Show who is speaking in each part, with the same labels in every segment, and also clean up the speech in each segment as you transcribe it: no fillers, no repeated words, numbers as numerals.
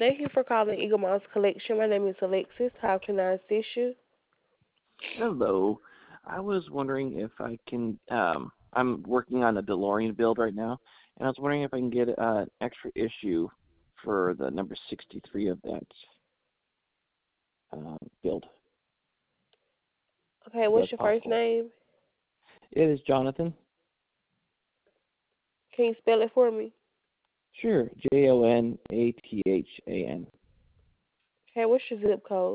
Speaker 1: Thank you for calling Eagle Mouse Collection. My name is Alexis. How can I assist you?
Speaker 2: Hello. I was wondering if I can, I'm working on a DeLorean build right now, and I was wondering if I can get an extra issue for the number 63 of that build.
Speaker 1: Okay,
Speaker 2: If
Speaker 1: what's
Speaker 2: that's
Speaker 1: your first
Speaker 2: possible.
Speaker 1: name?
Speaker 2: It is Jonathan.
Speaker 1: Can you spell it for me?
Speaker 2: Sure. Jonathan.
Speaker 1: Okay, what's your zip code?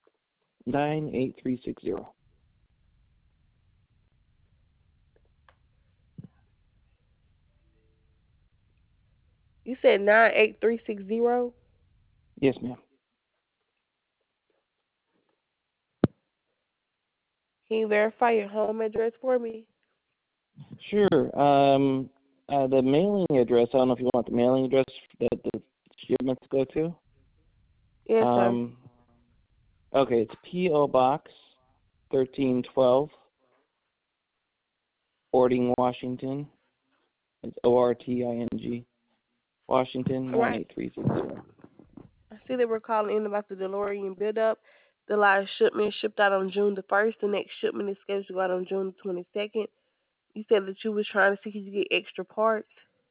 Speaker 2: 98360.
Speaker 1: You said 98360?
Speaker 2: Yes, ma'am.
Speaker 1: Can you verify your home address for me?
Speaker 2: Sure. The mailing address, I don't know if you want the mailing address that the shipments go to.
Speaker 1: Yes, sir.
Speaker 2: Um, okay, it's P.O. Box 1312, Ording, Washington. It's ORTING, Washington
Speaker 1: All right.
Speaker 2: 98360.
Speaker 1: I see that we're calling in about the DeLorean build-up. The last shipment shipped out on June the 1st. The next shipment is scheduled to go out on June the 22nd. You said that you was trying to see if you could get extra parts.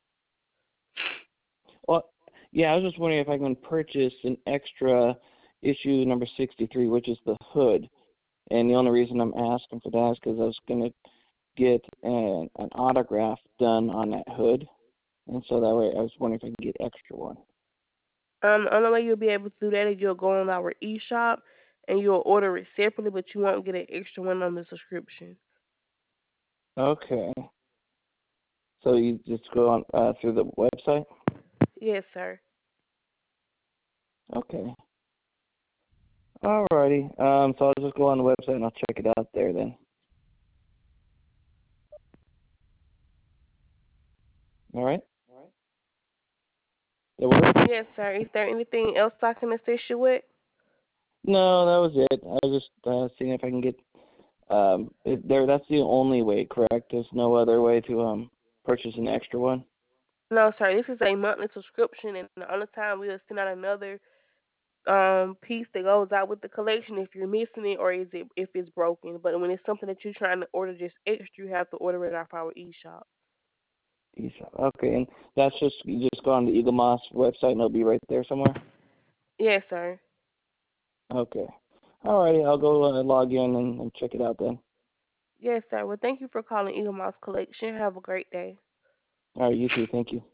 Speaker 2: Well, yeah, I was just wondering if I can purchase an extra issue number 63, which is the hood. And the only reason I'm asking for that is because I was going to get an autograph done on that hood. And so that way I was wondering if I can get extra one.
Speaker 1: The only way you'll be able to do that is you'll go on our e-shop and you'll order it separately, but you won't get an extra one on the subscription.
Speaker 2: Okay. So you just go on through the website?
Speaker 1: Yes, sir.
Speaker 2: Okay. Alrighty. So I'll just go on the website and I'll check it out there then. All right? That work?
Speaker 1: Yes, sir. Is there anything else I can assist you with?
Speaker 2: No, that was it. I was just seeing if I can get that's the only way, correct? There's no other way to purchase an extra one?
Speaker 1: No, sir. This is a monthly subscription, and the only time we'll send out another piece that goes out with the collection if you're missing it or is it if it's broken. But when it's something that you're trying to order just extra, you have to order it off our e-shop.
Speaker 2: Okay, and that's just you just go on the Eagle Moss website and it'll be right there somewhere?
Speaker 1: Yes, sir.
Speaker 2: Okay. Alrighty, I'll go log in and check it out then.
Speaker 1: Yes, sir. Well, thank you for calling Eagle Mouse Collection. Have a great day.
Speaker 2: Alright, you too. Thank you.